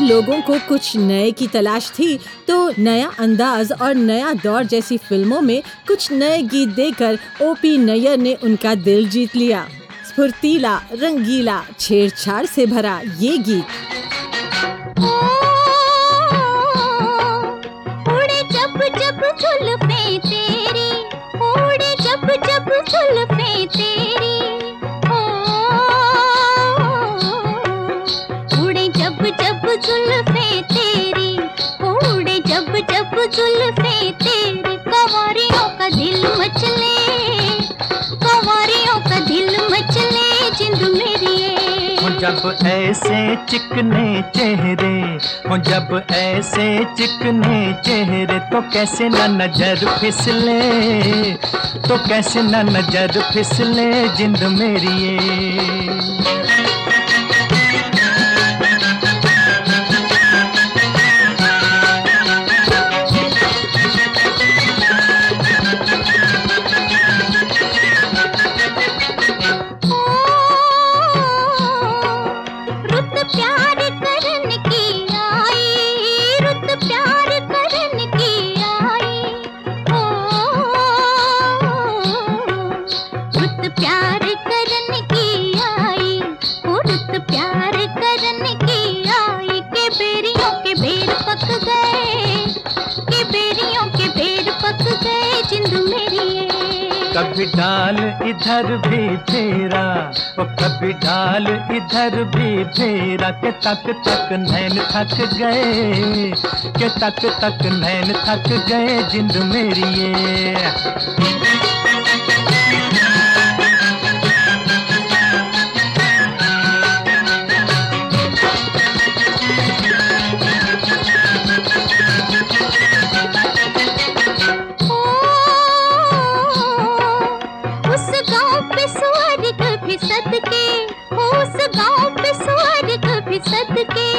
लोगों को कुछ नए की तलाश थी तो नया अंदाज और नया दौर जैसी फिल्मों में कुछ नए गीत देकर ओपी नैयर ने उनका दिल जीत लिया। स्फूर्तीला, रंगीला, छेड़छाड़ से भरा ये गीत। उड़े जब जब जुल्फें तेरी, उड़े जब जब जुल्फें तेरी, उड़े जब जब जुल्फें तेरी, उड़े जब जब जुल्फें तेरी, कंवरियों का दिल मचले, कंवरियों का दिल मचले जिंद मेरी ये। जब ऐसे चिकने चेहरे हो, जब ऐसे चिकने चेहरे, तो कैसे न नजर फिसले, तो कैसे न नजर फिसले जिंद मेरी ये। प्यार करने की आई, रुत प्यार करने की आई, रुत प्यार करने की आई, रुत प्यार करने की आई, के बेरियों के बेर पक गए, के बेरियों के बेर पक गए जिंद मेरी ये। कभी डाल इधर भी फेरा, ओ कभी डाल इधर भी फेरा, के तक तक नैन थक गए, के तक तक नैन थक गए जिंद मेरी ये। सदके, उस गाँव पे स्वर्ग भी सदके,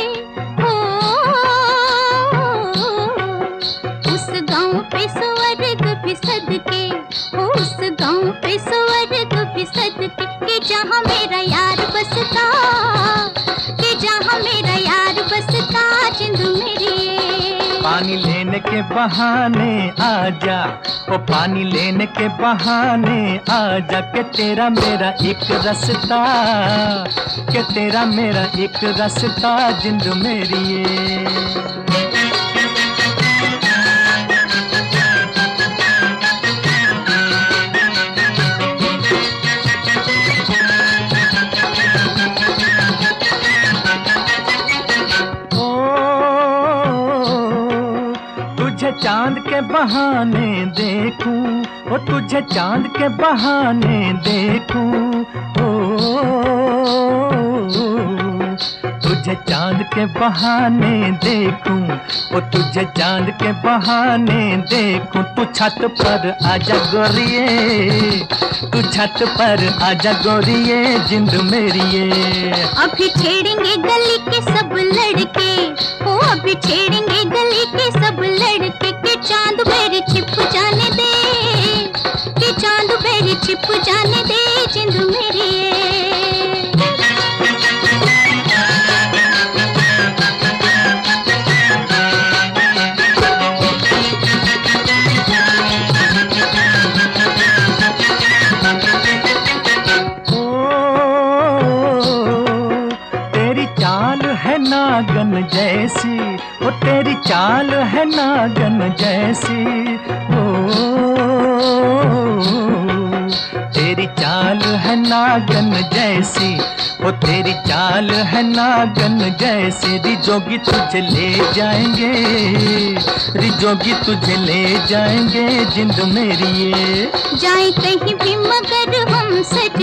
उस गाँव पे स्वर्ग भी सदके, उस गाँव पे स्वर्ग भी सदके, कि जहाँ मेरा यार बसता, कि जहाँ मेरा यार बसता जिंद मेरी ये। पानी लेने के बहाने आजा, ओ पानी लेने के बहाने आजा, के तेरा मेरा एक रास्ता, के तेरा मेरा एक रास्ता जिंद मेरी ये। तुझे चांद के बहाने देखूं, ओ तुझे चांद के बहाने देखूं, तुझे चांद के बहाने देखूं, ओ तुझे चांद के बहाने देखूं, तू छत पर आजा गोरिये, तू छत पर आजा गोरिये जिंद मेरी ये। अभी छेड़ेंगे गली के सब लड़के, ओ अभी छेड़ेंगे गली के सब लड़के, के चांद मेरी छिप जाने दे, के चांद मेरी छिप जाने दे जिंद मेरी ये। नागन जैसी, ओ तेरी चाल है नागन जैसी, ओ तेरी चाल है नागन जैसी, ओ तेरी चाल है नागन जैसी, रिजोगी तुझे ले जाएंगे, रिजोगी तुझे ले जाएंगे जिंद मेरी ये। जाए कहीं भी मगर हम सज